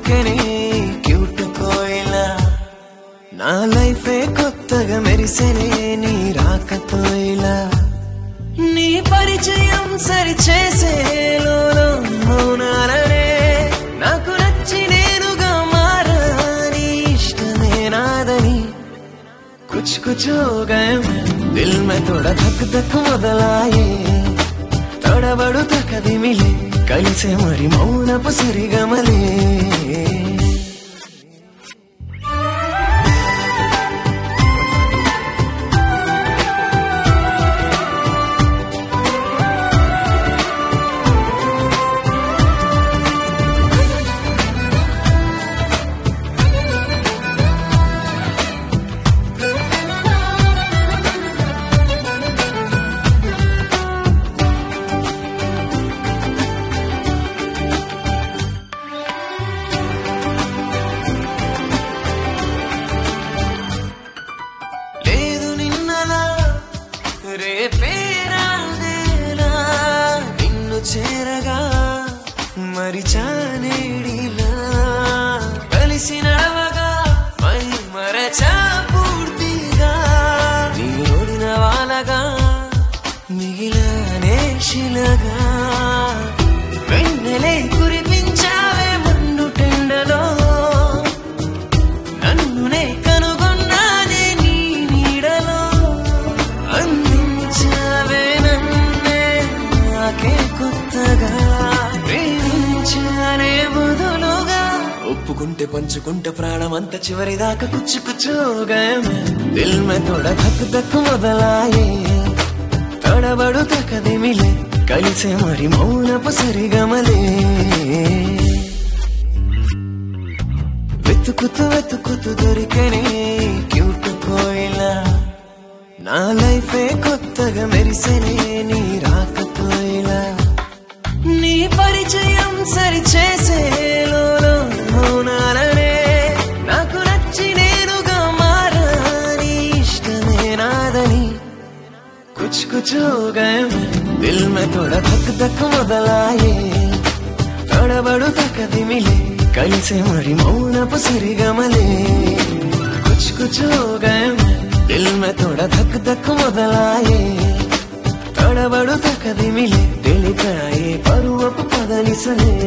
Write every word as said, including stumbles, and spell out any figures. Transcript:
దొరికనే cute కోయిలా నా లైఫే కొత్తగా మెరిసెనే నీ రాకతో ఇలా నీ పరిచయం సరి చేసే లోలో మౌనాలనే నాకు నచ్చి నేనుగా మారా నీ ఇష్టమే నాదని కుచ్ కుచ్ హో గయే దిల్ మే థోడా ధక్ ధక్ మొదలాయే తడబడు తకది మిలే కలిసే మరి మౌనపు సిరిగమలే చేరగా మరిచానేడిలా కలిసి నడవగా మై మరచా పూర్తిగా నీ ఓడిన వాళ్ళగా మిగిలానే శిలగా వెన్నెలే కురిపించావే మన్ను టెండలో నన్నునే కనుగొన్నానే నీ నీడలో అందించావే నన్నే నాకే కొత్తగా ప్రేమించానే బదులుగా ఒప్పుకుంటే పంచుకుంటే ప్రాణమంతా చివరిదాకా కుచ్చు కుచ్చుగా దిల్ మే థోడా ధక్ ధక్ మొదలాయే తడబడు తకది మిలే కలిసే మరి మౌనపు సరిగమలే వెతుకుతూ వెతుకుతూ దొరికనే క్యూట్ కోయిలా నా లైఫే కొత్తగా మెరిసెనే నీ రాకతో ఇలా నీ పరిచయం సరి చేసే లోలో మౌనాలనే నాకు నచ్చి నేనుగా మారా నీ ఇష్టమే నాదని కుచ్ కుచ్ హో గయే దిల్ మే థోడా ధక్ ధక్ మొదలాయే తడబడు తకది మిలే కలిసే మరి మౌనపు సిరిగమలే కుచ్ కుచ్ హో గయే దిల్ మే థోడా ధక్ ధక్ మొదలాయే తడబడు తకది మిలే తెలిపాయే పరువపు పదనిసలే